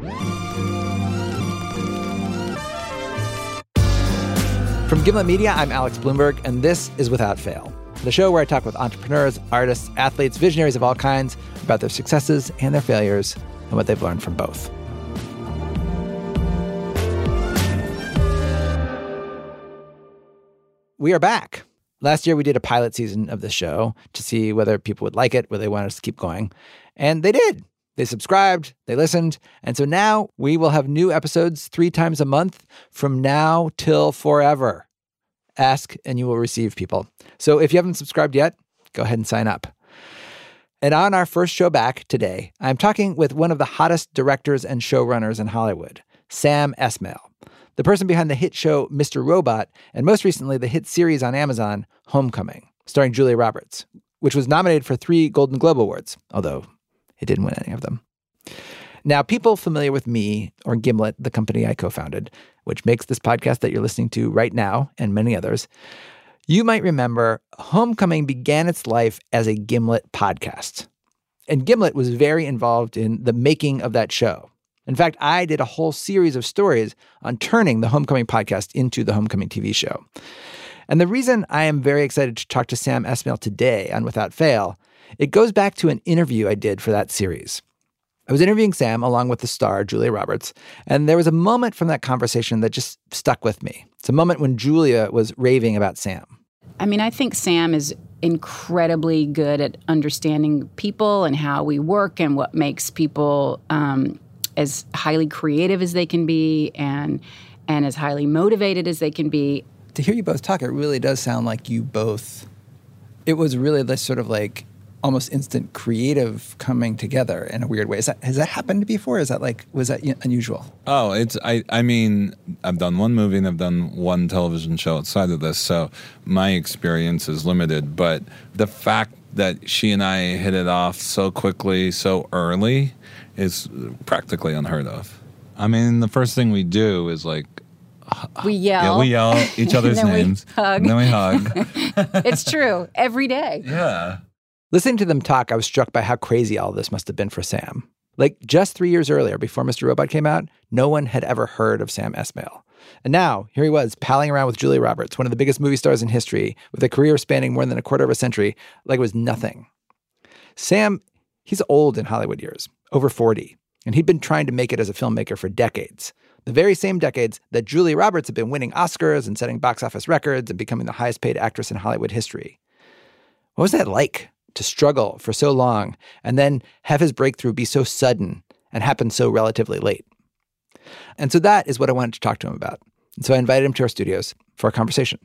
From Gimlet Media, I'm Alex Blumberg, and this is Without Fail, the show where I talk with entrepreneurs, artists, athletes, visionaries of all kinds about their successes and their failures and what they've learned from both. We are back. Last year, we did a pilot season of the show to see whether people would like it, whether they wanted us to keep going. And they did. They subscribed, they listened. And so now we will have new episodes 3 times a month from now till forever. Ask and you will receive, people. So if you haven't subscribed yet, go ahead and sign up. And on our first show back today, I'm talking with one of the hottest directors and showrunners in Hollywood, Sam Esmail, the person behind the hit show Mr. Robot, and most recently the hit series on Amazon, Homecoming, starring Julia Roberts, which was nominated for 3 Golden Globe Awards, although it didn't win any of them. Now, people familiar with me or Gimlet, the company I co-founded, which makes this podcast that you're listening to right now and many others, you might remember Homecoming began its life as a Gimlet podcast. And Gimlet was very involved in the making of that show. In fact, I did a whole series of stories on turning the Homecoming podcast into the Homecoming TV show. And the reason I am very excited to talk to Sam Esmail today on Without Fail, it goes back to an interview I did for that series. I was interviewing Sam along with the star, Julia Roberts, and there was a moment from that conversation that just stuck with me. It's a moment when Julia was raving about Sam. I mean, I think Sam is incredibly good at understanding people and how we work and what makes people as highly creative as they can be and as highly motivated as they can be. To hear you both talk, it really does sound like you both, it was really this sort of like almost instant creative coming together in a weird way. Has that happened before? Was that unusual? Oh, I mean, I've done one movie and I've done one television show outside of this, so my experience is limited. But the fact that she and I hit it off so quickly, so early, is practically unheard of. I mean, the first thing we do is like, we yell. Yeah, we yell each other's names. And then we hug. It's true. Every day. Yeah. Listening to them talk, I was struck by how crazy all this must have been for Sam. Like, just 3 years earlier, before Mr. Robot came out, no one had ever heard of Sam Esmail. And now, here he was, palling around with Julia Roberts, one of the biggest movie stars in history, with a career spanning more than a quarter of a century, like it was nothing. Sam, he's old in Hollywood years, over 40, and he'd been trying to make it as a filmmaker for decades. The very same decades that Julia Roberts had been winning Oscars and setting box office records and becoming the highest paid actress in Hollywood history. What was that like, to struggle for so long and then have his breakthrough be so sudden and happen so relatively late? And so that is what I wanted to talk to him about. And so I invited him to our studios for a conversation.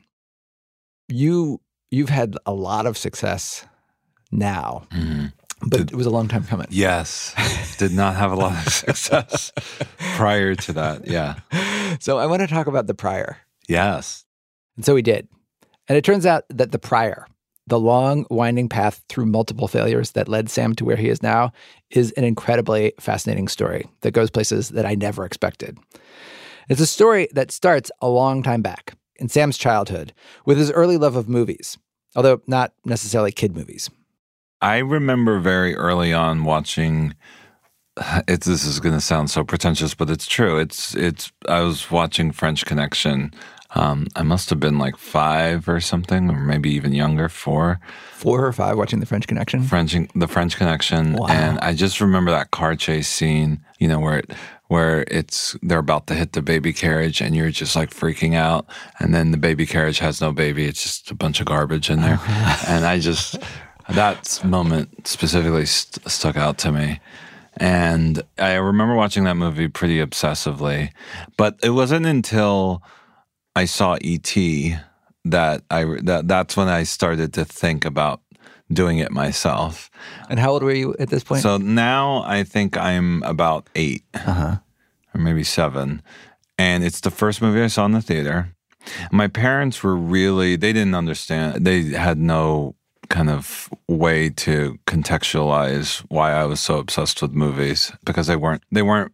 You've had a lot of success now, but it was a long time coming. Yes. Did not have a lot of success prior to that. Yeah. So I want to talk about the prior. Yes. And so we did. And it turns out that the prior, the long, winding path through multiple failures that led Sam to where he is now, is an incredibly fascinating story that goes places that I never expected. It's a story that starts a long time back in Sam's childhood with his early love of movies, although not necessarily kid movies. I remember very early on watching, this is going to sound so pretentious, but it's true. I was watching French Connection. I must have been like 5 or something, or maybe even younger, 4. 4 or 5 watching The French Connection? The French Connection. Wow. And I just remember that car chase scene, where they're about to hit the baby carriage and you're just like freaking out. And then the baby carriage has no baby. It's just a bunch of garbage in there. And that moment specifically stuck out to me. And I remember watching that movie pretty obsessively. But it wasn't until I saw E.T. that's when I started to think about doing it myself. And how old were you at this point? So now I think I'm about 8 or maybe 7. And it's the first movie I saw in the theater. My parents were they didn't understand. They had no kind of way to contextualize why I was so obsessed with movies, because they weren't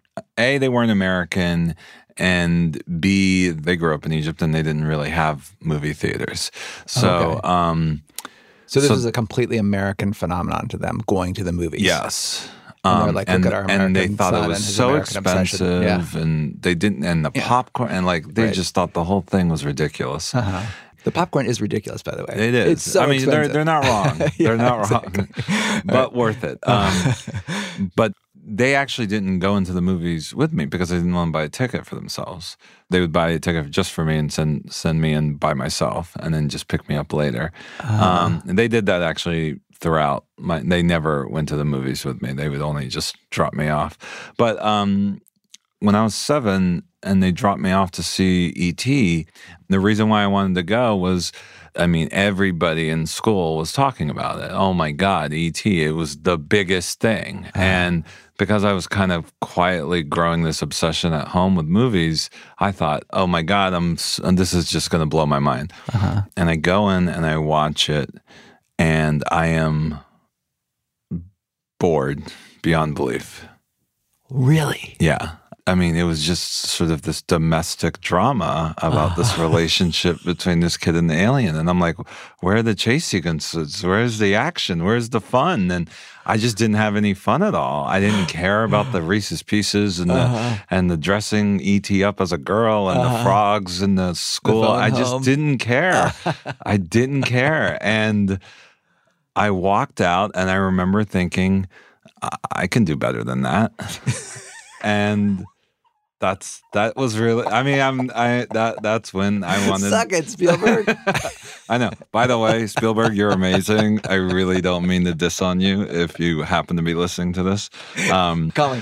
American, and B, they grew up in Egypt and they didn't really have movie theaters. So, So this was a completely American phenomenon to them, going to the movies. Yes. And they're like, look at our American and they thought son it was and his so American obsession. expensive, Yeah. and they didn't, and the popcorn, and like they Right. just thought the whole thing was ridiculous. The popcorn is ridiculous, by the way. It is. It's so I mean, expensive. they're not wrong. Yeah, They're not exactly. wrong, but worth it. But they actually didn't go into the movies with me because they didn't want to buy a ticket for themselves. They would buy a ticket just for me and send me in by myself, and then just pick me up later. And they did that actually throughout. They never went to the movies with me. They would only just drop me off. But when I was 7 and they dropped me off to see E.T., the reason why I wanted to go was, I mean, everybody in school was talking about it. Oh my God, E.T., it was the biggest thing. And because I was kind of quietly growing this obsession at home with movies, I thought, oh my God, this is just going to blow my mind. And I go in and I watch it, and I am bored beyond belief. Really? Yeah. I mean, it was just sort of this domestic drama about this relationship between this kid and the alien. And I'm like, where are the chase sequences? Where's the action? Where's the fun? And I just didn't have any fun at all. I didn't care about the Reese's Pieces and the dressing E.T. up as a girl and the frogs in the school. I just didn't care. I didn't care. And I walked out, and I remember thinking, I can do better than that. And that was really, I mean, that's when I wanted. Suck it, Spielberg. I know. By the way, Spielberg, you're amazing. I really don't mean to diss on you if you happen to be listening to this. Calling.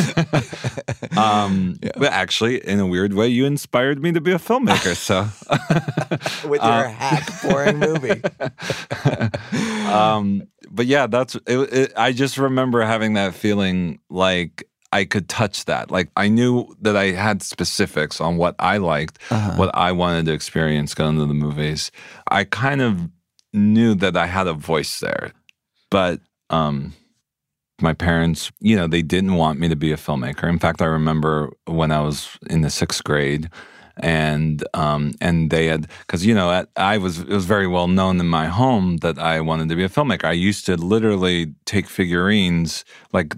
But actually, in a weird way, you inspired me to be a filmmaker. So With your hack boring movie. But yeah, that's it. I just remember having that feeling like I could touch that. Like I knew that I had specifics on what I liked, what I wanted to experience going to the movies. I kind of knew that I had a voice there. But my parents, they didn't want me to be a filmmaker. In fact, I remember when I was in the 6th grade, and they had, because it was very well known in my home that I wanted to be a filmmaker. I used to literally take figurines, like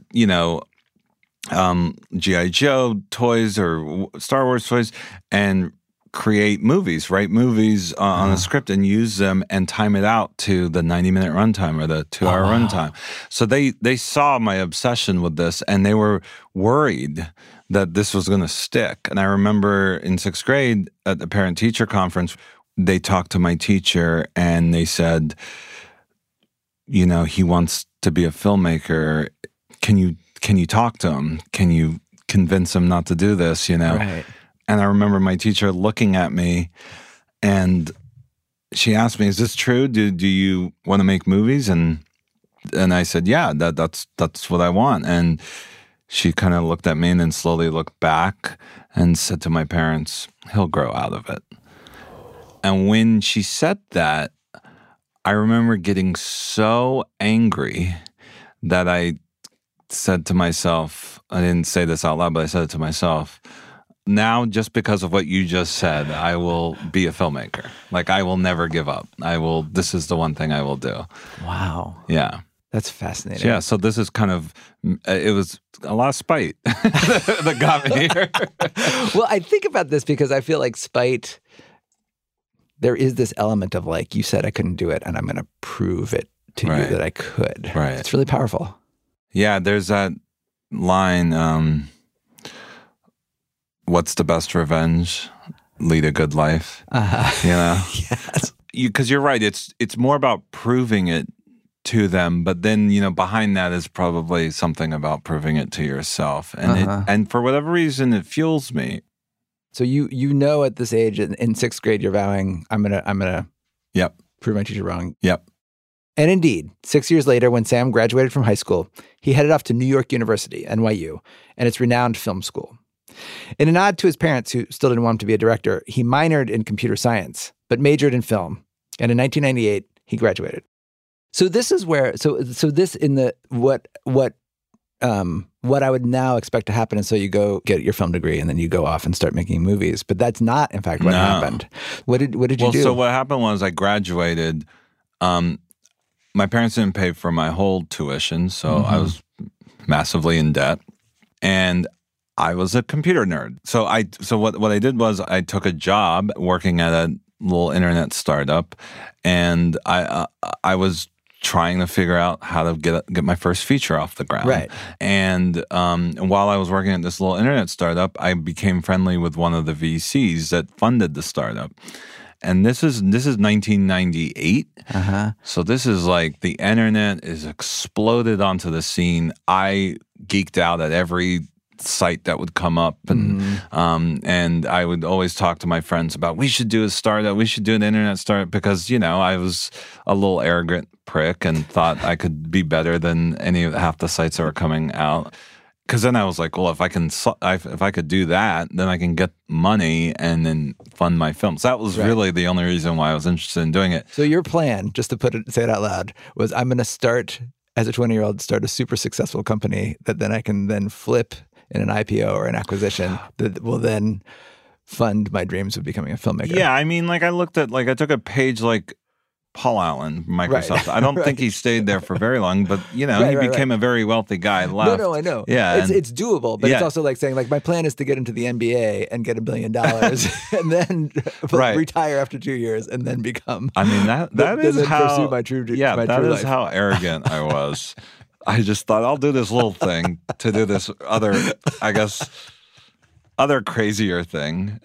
G.I. Joe toys or Star Wars toys, and write movies on a script and use them and time it out to the 90-minute runtime or the 2-hour runtime. So they saw my obsession with this, and they were worried that this was going to stick. And I remember in 6th grade at the parent-teacher conference, they talked to my teacher and they said, he wants to be a filmmaker. Can you talk to him? Can you convince him not to do this, Right. And I remember my teacher looking at me, and she asked me, is this true? Do you want to make movies? And I said, yeah, that's what I want. And she kind of looked at me and then slowly looked back and said to my parents, he'll grow out of it. And when she said that, I remember getting so angry that I said to myself, I didn't say this out loud, but I said it to myself, now just because of what you just said, I will be a filmmaker. Like I will never give up. This is the one thing I will do. Wow. Yeah. That's fascinating. Yeah, so this is kind of, it was a lot of spite that got me here. Well, I think about this because I feel like spite, there is this element of like, you said I couldn't do it and I'm going to prove it to you that I could. Right. It's really powerful. Yeah, there's that line, what's the best revenge? Lead a good life. Yes. Because you're right, it's more about proving it to them, but then behind that is probably something about proving it to yourself, and and for whatever reason it fuels me. So you at this age in 6th grade you're vowing I'm gonna prove my teacher wrong. Yep. And indeed, 6 years later, when Sam graduated from high school, he headed off to New York University, NYU, and its renowned film school. In a nod to his parents, who still didn't want him to be a director, he minored in computer science, but majored in film. And in 1998, he graduated. So this is where, so this in the, what I would now expect to happen is so you go get your film degree and then you go off and start making movies. But that's not, in fact, what happened. What did you do? So what happened was I graduated. My parents didn't pay for my whole tuition, so I was massively in debt, and I was a computer nerd. So what I did was I took a job working at a little internet startup, and I was trying to figure out how to get my first feature off the ground. Right. And while I was working at this little internet startup, I became friendly with one of the VCs that funded the startup. And this is 1998. So this is like the internet is exploded onto the scene. I geeked out at every site that would come up, and I would always talk to my friends about, we should do a startup, we should do an internet startup, because I was a little arrogant prick and thought I could be better than half the sites that were coming out. Because then I was like, well, if I could do that, then I can get money and then fund my films. That was really the only reason why I was interested in doing it. So your plan, just to say it out loud, was I'm going to start as a 20-year-old, start a super successful company that then I can then flip in an IPO or an acquisition that will then fund my dreams of becoming a filmmaker. Yeah, I mean, like I took a page like Paul Allen, Microsoft. Right. I don't think he stayed there for very long, but he became a very wealthy guy. Left. No, I know. Yeah, it's doable, but it's also like saying, like, my plan is to get into the NBA and get $1 billion, and then retire after 2 years, and then become. I mean, that is how pursue my true. Yeah, my that true is life. how arrogant I was. I just thought, I'll do this little thing to do this other crazier thing,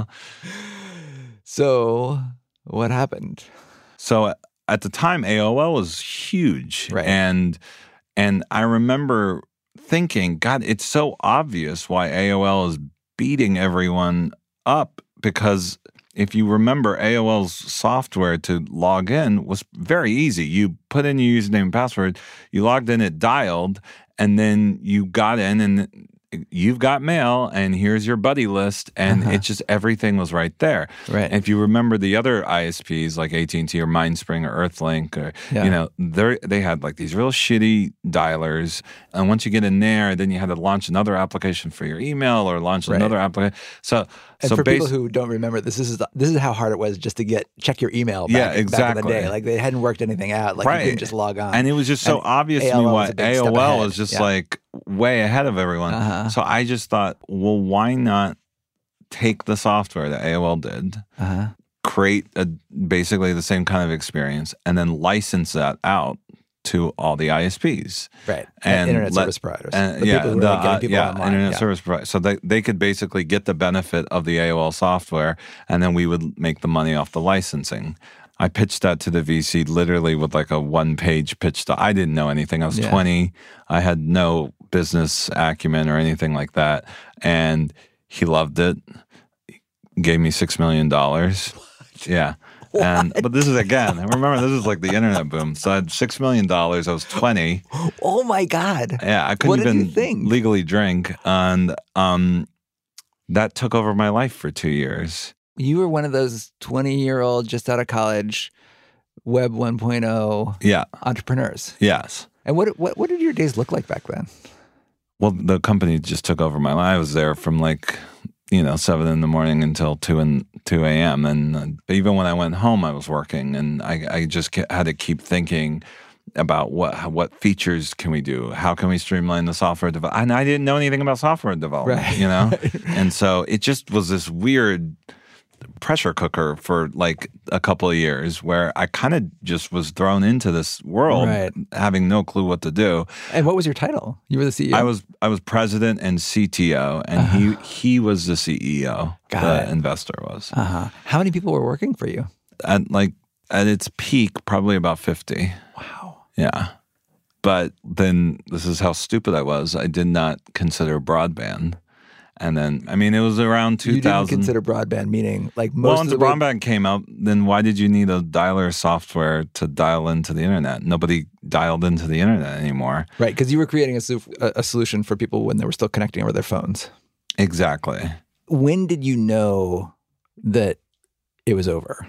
So what happened? So at the time, AOL was huge. Right. And I remember thinking, God, it's so obvious why AOL is beating everyone up, because if you remember, AOL's software to log in was very easy. You put in your username and password, you logged in, it dialed, and then you got in and you've got mail, and here's your buddy list, and it just, everything was right there. Right. And if you remember the other ISPs like AT&T or Mindspring or Earthlink, or they had like these real shitty dialers, and once you get in there, then you had to launch another application for your email or launch another application. So for people who don't remember, this is how hard it was just to check your email back in the day. Like, they hadn't worked anything out. Like, you couldn't just log on. And it was just so obvious to me why AOL was just like way ahead of everyone. So I just thought, well, why not take the software that AOL did, create basically the same kind of experience, and then license that out to all the ISPs. Right. And internet service providers. Internet service providers. So they could basically get the benefit of the AOL software, and then we would make the money off the licensing. I pitched that to the VC literally with like a one-page pitch. I didn't know anything. I was 20. I had no business acumen or anything like that. And he loved it. He gave me $6 million. Yeah. But this is, again, remember, this is like the internet boom. So I had $6 million. I was 20. Oh my God. Yeah, I couldn't even legally drink. And that took over my life for 2 years. You were one of those 20-year-old, just out of college, Web 1.0 entrepreneurs. Yes. And what did your days look like back then? Well, the company just took over my life. I was there from 7 in the morning until 2 a.m. And even when I went home, I was working, and I just had to keep thinking about what features can we do? How can we streamline the software development? And I didn't know anything about software development, And so it just was this weird pressure cooker for like a couple of years where I kind of just was thrown into this world having no clue what to do. And what was your title? You were the CEO? I was president and CTO, and he was the CEO. The investor was. How many people were working for you? At its peak, probably about 50. Wow. Yeah. But then this is how stupid I was. I did not consider broadband. And then, I mean, it was around 2000. You didn't consider broadband, meaning like most Well, once the broadband came out, then why did you need a dialer software to dial into the internet? Nobody dialed into the internet anymore. Right, because you were creating a solution for people when they were still connecting over their phones. Exactly. When did you know that it was over?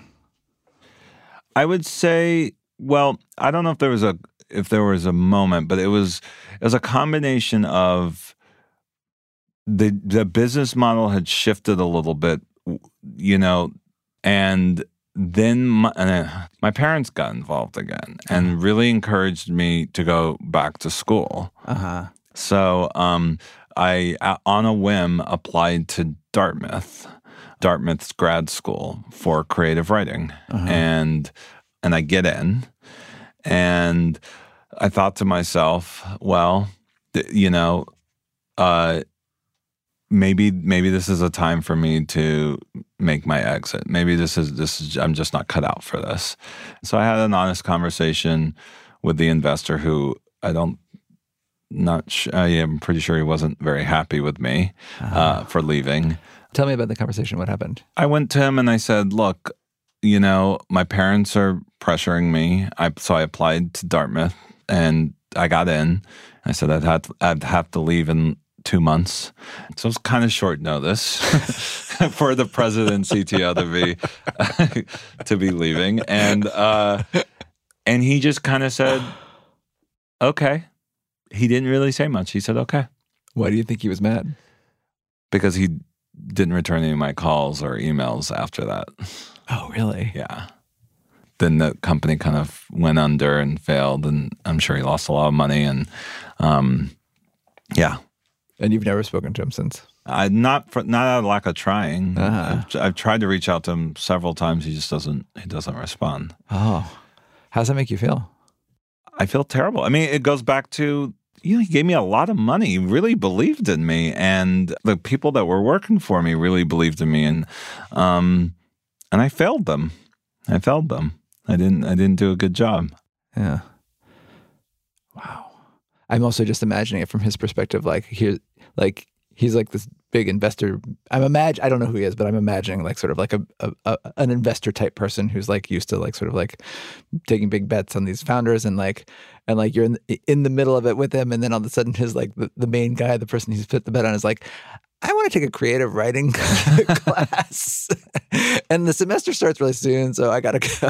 I would say, well, I don't know if there was a moment, but it was a combination of the business model had shifted a little bit, and then my parents got involved again and really encouraged me to go back to school. So I, on a whim, applied to Dartmouth's grad school for creative writing. And I get in. And I thought to myself, well, maybe this is a time for me to make my exit. Maybe this is I'm just not cut out for this. So I had an honest conversation with the investor who I'm pretty sure he wasn't very happy with me for leaving. Tell me about the conversation. What happened? I went to him and I said, look, my parents are pressuring me. So I applied to Dartmouth and I got in. I said I'd have to leave in 2 months. So it was kind of short notice for the president CTO to be leaving. And he just kind of said, okay. He didn't really say much. He said, okay. Why do you think he was mad? Because he didn't return any of my calls or emails after that. Oh, really? Yeah. Then the company kind of went under and failed, and I'm sure he lost a lot of money. And yeah. And you've never spoken to him since? Not out of lack of trying. I've tried to reach out to him several times. He just doesn't respond. Oh. How does that make you feel? I feel terrible. I mean, it goes back to, he gave me a lot of money. He really believed in me. And the people that were working for me really believed in me. And I failed them. I didn't do a good job. Yeah. Wow. I'm also just imagining it from his perspective. He's like this big investor. I don't know who he is, but I'm imagining like sort of like an investor type person who's like used to like sort of like taking big bets on these founders and you're in the middle of it with him, and then all of a sudden his like the main guy, the person he's put the bet on, is like, I want to take a creative writing class, and the semester starts really soon, so I gotta go.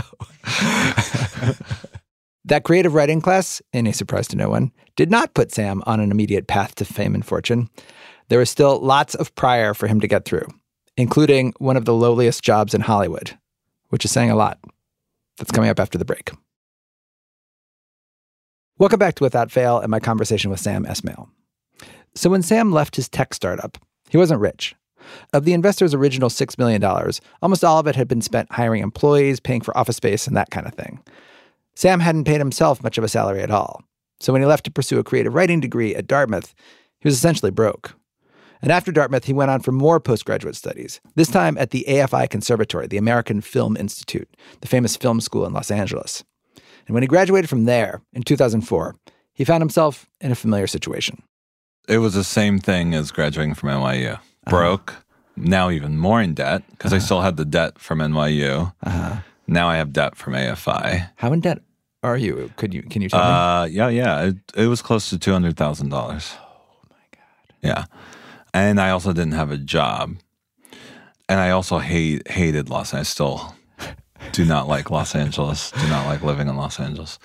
That creative writing class, in a surprise to no one, did not put Sam on an immediate path to fame and fortune. There was still lots of prior for him to get through, including one of the lowliest jobs in Hollywood, which is saying a lot. That's coming up after the break. Welcome back to Without Fail and my conversation with Sam Esmail. So when Sam left his tech startup, he wasn't rich. Of the investor's original $6 million, almost all of it had been spent hiring employees, paying for office space, and that kind of thing. Sam hadn't paid himself much of a salary at all. So when he left to pursue a creative writing degree at Dartmouth, he was essentially broke. And after Dartmouth, he went on for more postgraduate studies, this time at the AFI Conservatory, the American Film Institute, the famous film school in Los Angeles. And when he graduated from there in 2004, he found himself in a familiar situation. It was the same thing as graduating from NYU. Broke, now even more in debt, because I still had the debt from NYU. Now I have debt from AFI. How in debt are you? Can you tell me? Yeah. It was close to $200,000. Oh my God. Yeah. And I also didn't have a job. And I also hated Los Angeles. I still do not like Los Angeles. Do not like living in Los Angeles.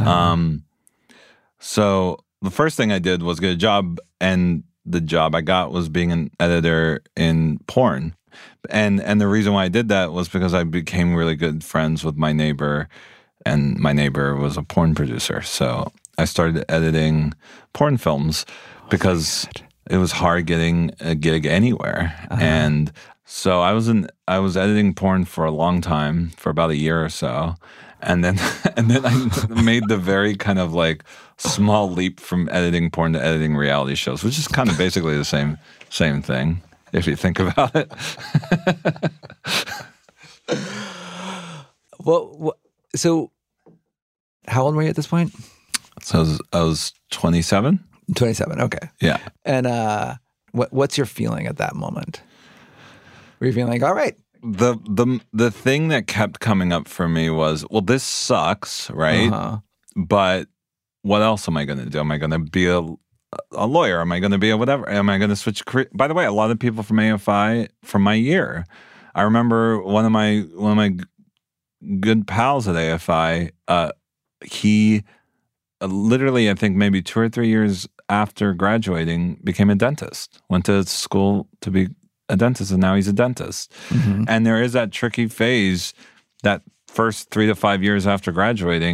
So the first thing I did was get a job, and the job I got was being an editor in porn. And the reason why I did that was because I became really good friends with my neighbor, and my neighbor was a porn producer. So I started editing porn films because it was hard getting a gig anywhere. And so I was editing porn for a long time, for about a year or so. And then I made the very kind of like small leap from editing porn to editing reality shows, which is kind of basically the same thing, if you think about it. Well, so how old were you at this point? So I was 27. 27, okay. Yeah. And what's your feeling at that moment? Were you feeling like, all right? The thing that kept coming up for me was, well, this sucks, right? But what else am I going to do? Am I going to be a lawyer? Am I going to be a whatever? Am I going to switch career? By the way, a lot of people from AFI from my year. I remember one of my good pals at AFI. He literally, I think maybe 2 or 3 years after graduating, became a dentist. Went to school to be a dentist, and now he's a dentist. And there is that tricky phase, that first 3 to 5 years after graduating,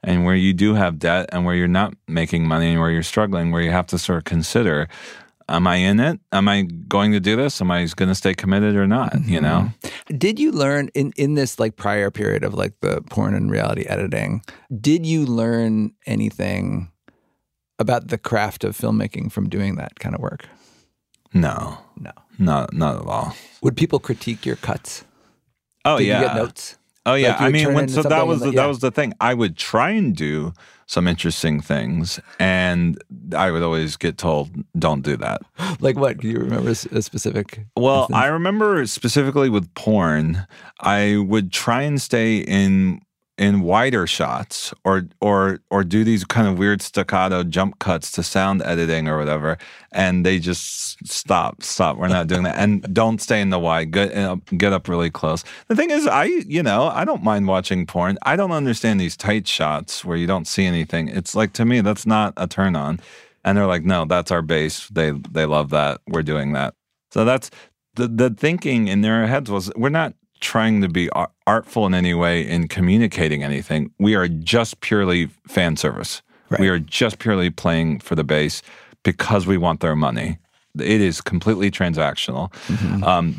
and where you do have debt and where you're not making money and where you're struggling, where you have to sort of consider, am I in it? Am I going to do this? Am I going to stay committed or not? You know? Did you learn in this like prior period of like the porn and reality editing, did you learn anything about the craft of filmmaking from doing that kind of work? No, not at all. Would people critique your cuts? Oh, Did yeah. you get notes? Oh, yeah. Like I mean, that that was the thing. I would try and do some interesting things, and I would always get told, don't do that. Like what? Do you remember a specific Well, instance? I remember specifically with porn, I would try and stay in wider shots or do these kind of weird staccato jump cuts to sound editing or whatever, and they just stop, we're not doing that, and don't stay in the wide, get up really close. The thing is, I don't mind watching porn. I don't understand these tight shots where you don't see anything. It's like, to me, that's not a turn on. And they're like, no, that's our base. They love that. We're doing that. So that's the thinking in their heads was, we're not trying to be artful in any way in communicating anything. We are just purely fan service. Right. We are just purely playing for the base because we want their money. It is completely transactional. Mm-hmm.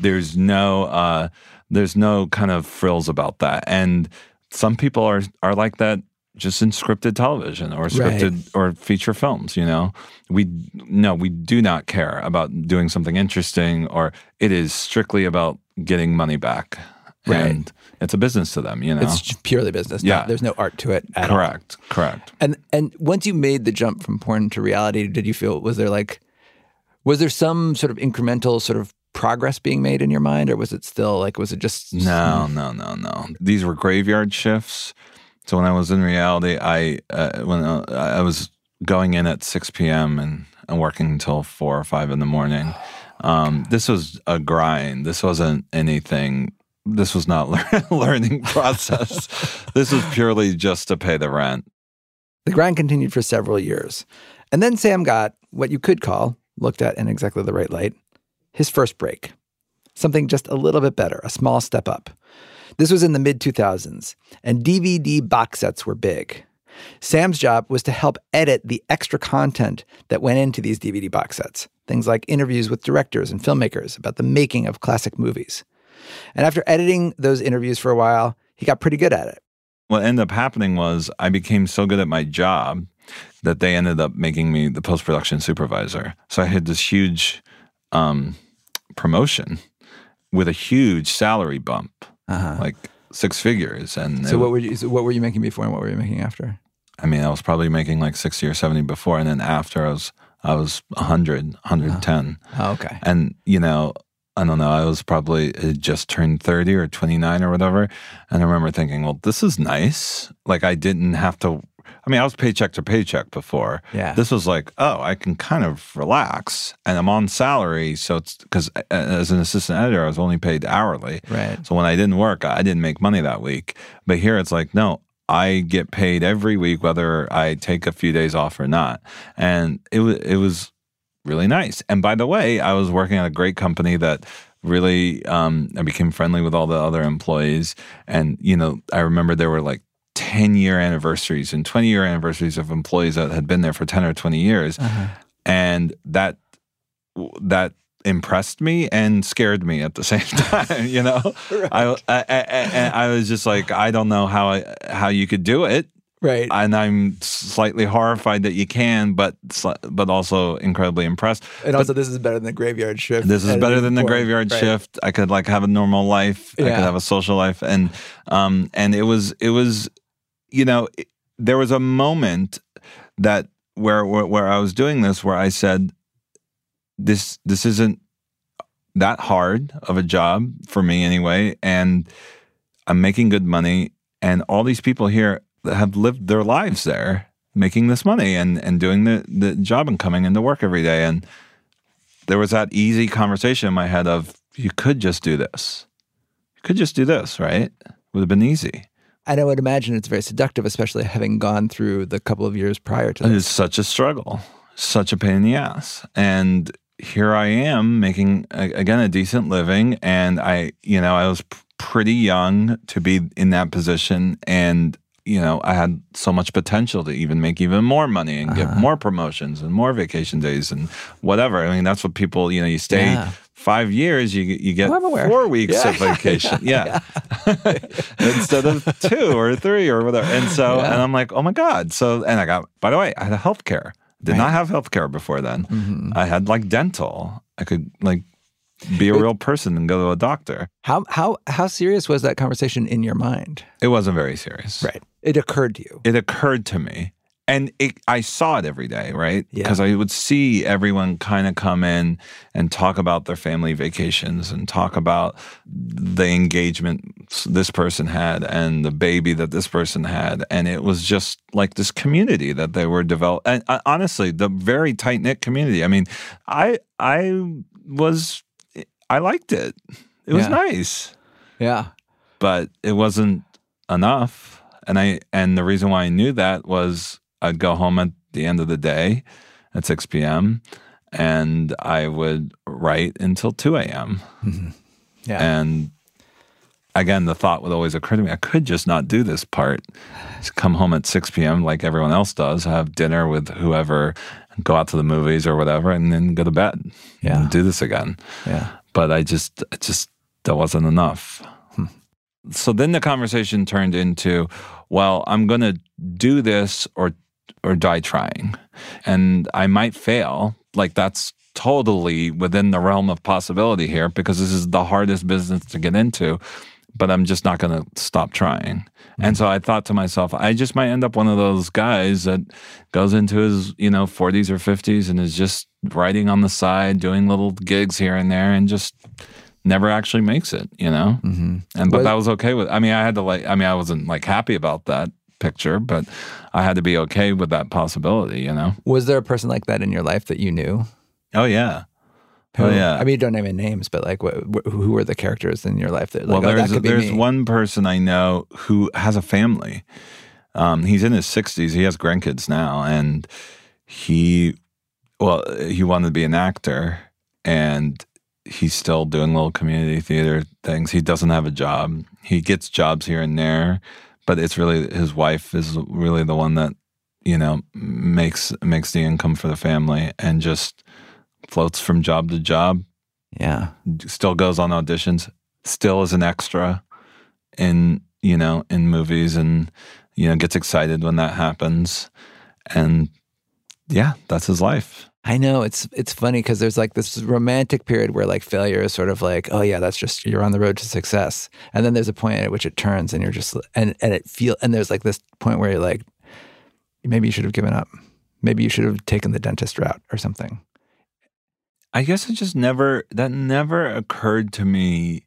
There's no kind of frills about that. And some people are like that just in scripted television or scripted or feature films, you know. We do not care about doing something interesting, or it is strictly about getting money back. Right. And it's a business to them, you know. It's purely business. Yeah. There's no art to it at all. Correct. And once you made the jump from porn to reality, did you feel, was there some sort of incremental sort of progress being made in your mind, or was it still like, was it just... No. These were graveyard shifts. So when I was in reality, I was going in at 6 p.m. and working until 4 or 5 in the morning. This was a grind. This wasn't anything. This was not learning process. This was purely just to pay the rent. The grind continued for several years. And then Sam got what you could call, looked at in exactly the right light, his first break. Something just a little bit better, a small step up. This was in the mid-2000s, and DVD box sets were big. Sam's job was to help edit the extra content that went into these DVD box sets, things like interviews with directors and filmmakers about the making of classic movies. And after editing those interviews for a while, he got pretty good at it. What ended up happening was I became so good at my job that they ended up making me the post-production supervisor. So I had this huge promotion with a huge salary bump, like 6 figures. And so what were you making before and what were you making after? I mean, I was probably making like 60 or 70 before, and then after I was 100, 110. Oh, okay. And, you know, I don't know, I was probably just turned 30 or 29 or whatever. And I remember thinking, well, this is nice. Like, I didn't have to, I mean, I was paycheck to paycheck before. Yeah. This was like, oh, I can kind of relax. And I'm on salary. So it's because as an assistant editor, I was only paid hourly. Right. So when I didn't work, I didn't make money that week. But here it's like, no, I get paid every week, whether I take a few days off or not. And it was really nice. And by the way, I was working at a great company that really, I became friendly with all the other employees. And, you know, I remember there were like 10-year anniversaries and 20-year anniversaries of employees that had been there for 10 or 20 years. And that impressed me and scared me at the same time, you know? Right. I was just like, I don't know how you could do it. Right. And I'm slightly horrified that you can, but also incredibly impressed. And also, this is better than the graveyard shift. This is better than the graveyard shift. I could like have a normal life. Yeah. I could have a social life. And it was, you know, there was a moment that where I was doing this, where I said, this isn't that hard of a job for me anyway. And I'm making good money. And all these people here have lived their lives there, making this money and doing the job and coming into work every day. And there was that easy conversation in my head of, you could just do this. You could just do this, right? It would have been easy. And I would imagine it's very seductive, especially having gone through the couple of years prior to this. It's such a struggle, such a pain in the ass. And here I am making, again, a decent living. And I was pretty young to be in that position. And I had so much potential to even make even more money and get more promotions and more vacation days and whatever. I mean, that's what people, you stay 5 years, you get 4 weeks of vacation. Yeah. Instead of 2 or 3 or whatever. And so, and I'm like, oh my God. So, and by the way, I had healthcare. Did not have healthcare before then. Mm-hmm. I had like dental. I could be a real person and go to a doctor. How serious was that conversation in your mind? It wasn't very serious. Right. It occurred to you. It occurred to me. And I saw it every day, right? Because I would see everyone kind of come in and talk about their family vacations and talk about the engagement this person had and the baby that this person had. And it was just like this community that they were developing. And honestly, the very tight-knit community. I mean, I liked it. It was nice. Yeah. But it wasn't enough. And the reason why I knew that was I'd go home at the end of the day at 6 p.m. and I would write until 2 a.m. Mm-hmm. Yeah. And again, the thought would always occur to me, I could just not do this part. Just come home at 6 p.m. like everyone else does, have dinner with whoever, go out to the movies or whatever, and then go to bed. Yeah. And do this again. Yeah. But I just that wasn't enough. So then the conversation turned into, well, I'm going to do this or die trying. And I might fail. Like that's totally within the realm of possibility here because this is the hardest business to get into. But I'm just not going to stop trying. Mm-hmm. And so I thought to myself, I just might end up one of those guys that goes into his, 40s or 50s and is just writing on the side, doing little gigs here and there and just never actually makes it, Mm-hmm. But that was okay with, I wasn't like happy about that picture, but I had to be okay with that possibility, Was there a person like that in your life that you knew? Oh, yeah. Who, I mean, you don't name any names, but like, who were the characters in your life that? Like, there's one person I know who has a family. He's in his 60s. He has grandkids now, and he wanted to be an actor, and he's still doing little community theater things. He doesn't have a job. He gets jobs here and there, but it's really his wife is really the one that makes the income for the family, and just floats from job to job. Yeah. Still goes on auditions, still is an extra in movies, and, gets excited when that happens. And yeah, that's his life. I know it's funny because there's like this romantic period where like failure is sort of like, oh yeah, that's just, you're on the road to success. And then there's a point at which it turns and you're just, and there's like this point where you're like, maybe you should have given up. Maybe you should have taken the dentist route or something. I guess that never occurred to me.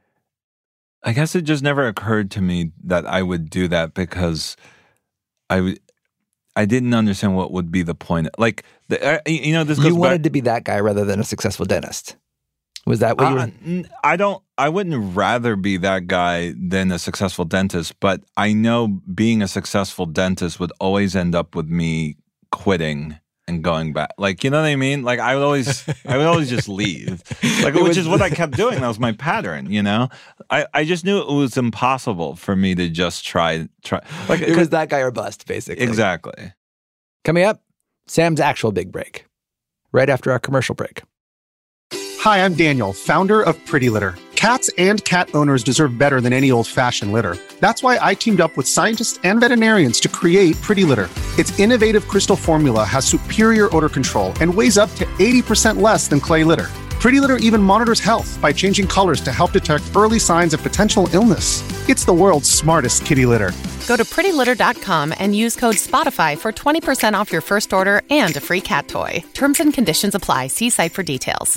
I guess it just never occurred to me that I would do that because I didn't understand what would be the point. Like, this goes You wanted to be that guy rather than a successful dentist. Was that what you were? I wouldn't rather be that guy than a successful dentist, but I know being a successful dentist would always end up with me quitting and going back. Like, you know what I mean? Like I would always just leave. Like, which is what I kept doing. That was my pattern, I just knew it was impossible for me to just try. Like it was that guy or bust, basically. Exactly. Coming up, Sam's actual big break. Right after our commercial break. Hi, I'm Daniel, founder of Pretty Litter. Cats and cat owners deserve better than any old-fashioned litter. That's why I teamed up with scientists and veterinarians to create Pretty Litter. Its innovative crystal formula has superior odor control and weighs up to 80% less than clay litter. Pretty Litter even monitors health by changing colors to help detect early signs of potential illness. It's the world's smartest kitty litter. Go to prettylitter.com and use code SPOTIFY for 20% off your first order and a free cat toy. Terms and conditions apply. See site for details.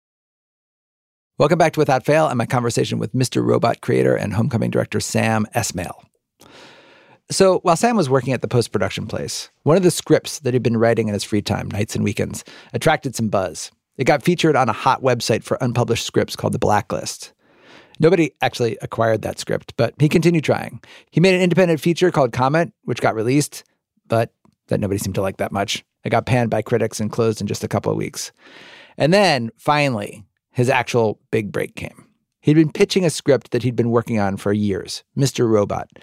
Welcome back to Without Fail and my conversation with Mr. Robot creator and Homecoming director Sam Esmail. So while Sam was working at the post-production place, one of the scripts that he'd been writing in his free time, nights and weekends, attracted some buzz. It got featured on a hot website for unpublished scripts called The Blacklist. Nobody actually acquired that script, but he continued trying. He made an independent feature called Comet, which got released, but that nobody seemed to like that much. It got panned by critics and closed in just a couple of weeks. And then, finally, his actual big break came. He'd been pitching a script that he'd been working on for years, Mr. Robot.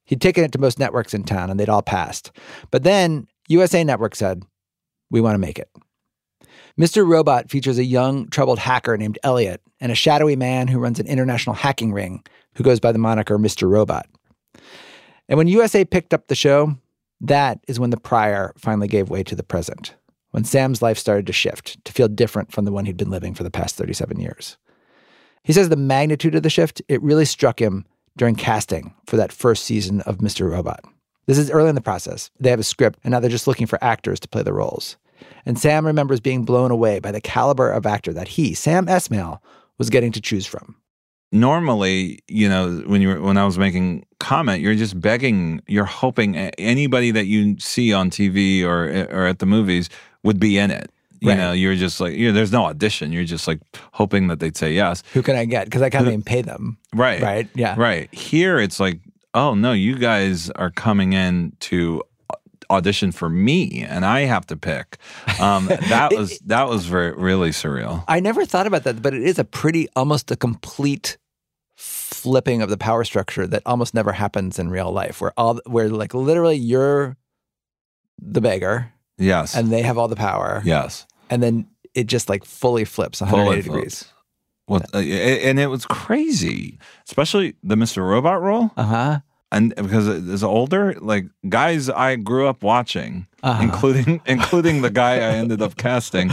He'd taken it to most networks in town, and they'd all passed. But then USA Network said, we want to make it. Mr. Robot features a young, troubled hacker named Elliot and a shadowy man who runs an international hacking ring who goes by the moniker Mr. Robot. And when USA picked up the show, that is when the prior finally gave way to the present, when Sam's life started to shift, to feel different from the one he'd been living for the past 37 years. He says the magnitude of the shift, it really struck him during casting for that first season of Mr. Robot. This is early in the process. They have a script, and now they're just looking for actors to play the roles. And Sam remembers being blown away by the caliber of actor that he, Sam Esmail, was getting to choose from. Normally, when I was making comment, you're just begging, you're hoping anybody that you see on TV or at the movies would be in it. You know, you're just like, there's no audition. You're just like hoping that they'd say yes. Who can I get? Because I can't even pay them. Right. Right. Yeah. Right. Here, it's like, oh, no, you guys are coming in to audition for me, and I have to pick. That was really surreal. I never thought about that, but it is almost a complete flipping of the power structure that almost never happens in real life, where like literally you're the beggar. Yes. And they have all the power. Yes. And then it just like fully flips 180 degrees. Well, and it was crazy, especially the Mr. Robot role. Uh-huh. And because as older, like guys I grew up watching, including the guy I ended up casting,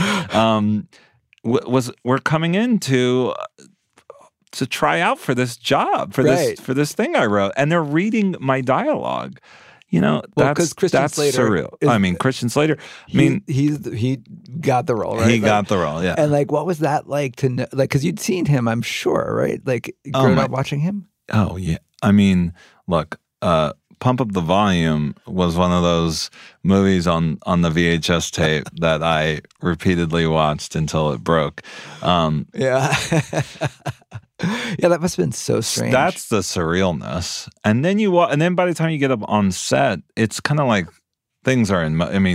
were coming in to try out for this job, for this thing I wrote, and they're reading my dialogue. That's surreal. Christian Slater. He got the role, right? He got the role, yeah. And like, what was that like to know? Like, because you'd seen him, I'm sure, right? Like, growing up watching him. Oh yeah. I mean, look, Pump Up the Volume was one of those movies on the VHS tape that I repeatedly watched until it broke. Yeah. Yeah, that must have been so strange. That's the surrealness. And then by the time you get up on set, it's kind of like things are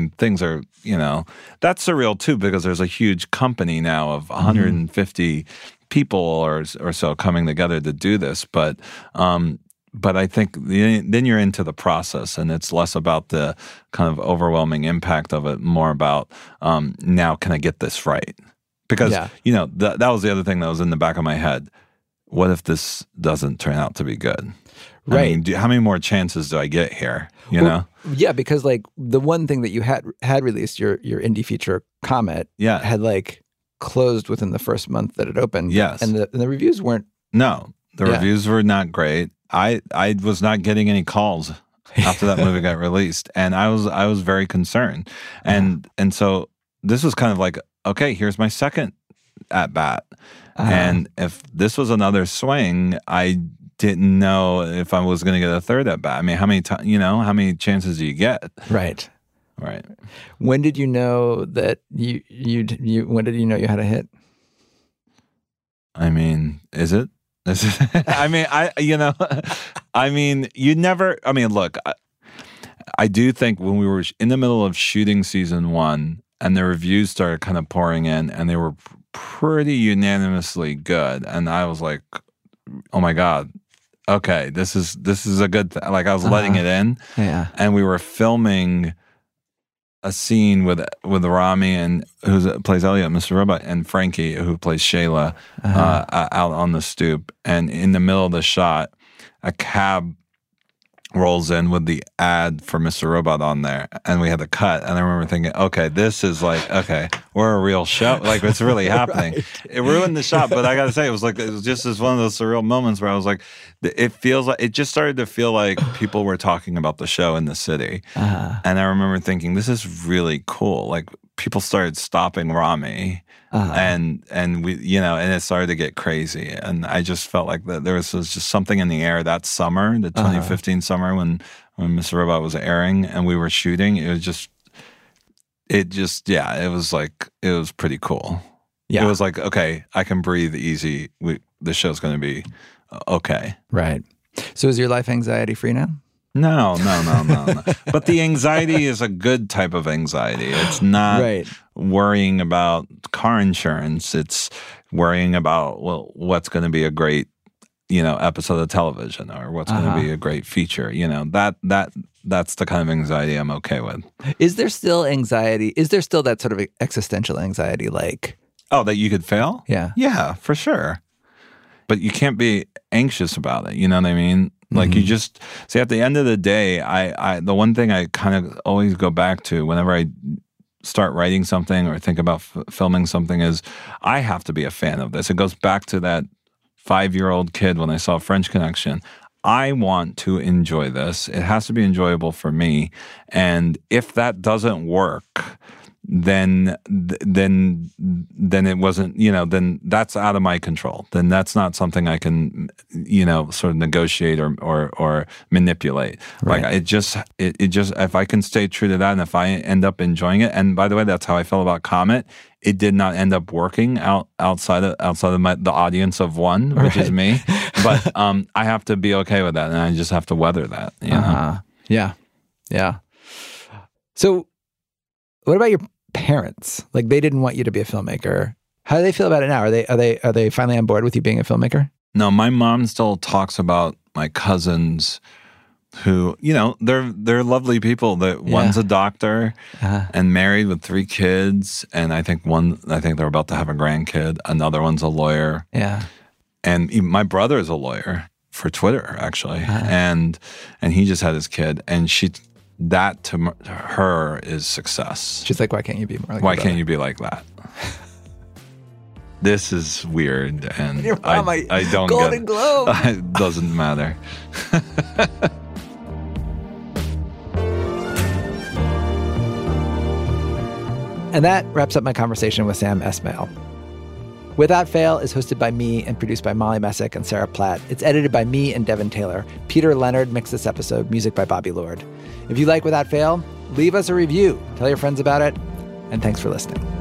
that's surreal too, because there's a huge company now of 150 people or so coming together to do this. But I think then you're into the process, and it's less about the kind of overwhelming impact of it, more about now can I get this right? Because, that was the other thing that was in the back of my head. What if this doesn't turn out to be good? Right. I mean, how many more chances do I get here? You know? Yeah, because like the one thing that you had released, your indie feature Comet, had like closed within the first month that it opened. Yes. And the reviews weren't. No, the reviews were not great. I was not getting any calls after that movie got released, and I was very concerned. And so this was kind of like, okay, here's my second at bat. And if this was another swing, I didn't know if I was going to get a third at bat. I mean, how many chances do you get? Right. Right. When did you know that when did you know you had a hit? I mean, is it? I mean, you never, look, I do think when we were in the middle of shooting season 1 and the reviews started kind of pouring in, and they were pretty unanimously good, and I was like, oh my God, okay, this is a good thing. Like I was letting it in. Yeah. And we were filming a scene with Rami, and who plays Elliot, Mr. Robot, and Frankie, who plays Shayla, out on the stoop. And in the middle of the shot, a cab rolls in with the ad for Mr. Robot on there, and we had to cut. And I remember thinking, okay, this is like, okay, we're a real show. Like, it's really happening. Right. It ruined the shot, but I gotta say, it was just as one of those surreal moments where I was like, it just started to feel like people were talking about the show in the city. And I remember thinking, this is really cool. Like, people started stopping Rami, and we, and it started to get crazy. And I just felt like that there was just something in the air that summer, the 2015 summer when Mr. Robot was airing and we were shooting. It was pretty cool. Yeah. It was like, okay, I can breathe easy. The show's going to be okay. Right. So is your life anxiety free now? No. But the anxiety is a good type of anxiety. It's not worrying about car insurance. It's worrying about, what's going to be a great, episode of television or what's going to be a great feature. That's the kind of anxiety I'm okay with. Is there still anxiety? Is there still that sort of existential anxiety like? Oh, that you could fail? Yeah. Yeah, for sure. But you can't be anxious about it. You know what I mean? Like you just see at the end of the day, I the one thing I kind of always go back to whenever I start writing something or think about filming something is I have to be a fan of this. It goes back to that 5-year-old kid when I saw French Connection. I want to enjoy this. It has to be enjoyable for me. And if that doesn't work, then it wasn't, then that's out of my control. Then that's not something I can, sort of negotiate or manipulate. Right. Like it just, if I can stay true to that and if I end up enjoying it, and by the way, that's how I felt about Comet. It did not end up working outside of the audience of one, which is me. But I have to be okay with that, and I just have to weather that. Yeah. So, what about your parents? Like, they didn't want you to be a filmmaker. How do they feel about it now? Are they finally on board with you being a filmmaker? No, my mom still talks about my cousins who, they're lovely people. One's a doctor and married with 3 kids. And I think they're about to have a grandkid. Another one's a lawyer. Yeah. And my brother is a lawyer for Twitter, actually. And he just had his kid. And that to her is success. She's like, why can't you be more like Why can't you be like that? This is weird. And I don't Golden Globe. It doesn't matter. And that wraps up my conversation with Sam Esmail. Without Fail is hosted by me and produced by Molly Messick and Sarah Platt. It's edited by me and Devin Taylor. Peter Leonard mixed this episode, music by Bobby Lord. If you like Without Fail, leave us a review. Tell your friends about it. And thanks for listening.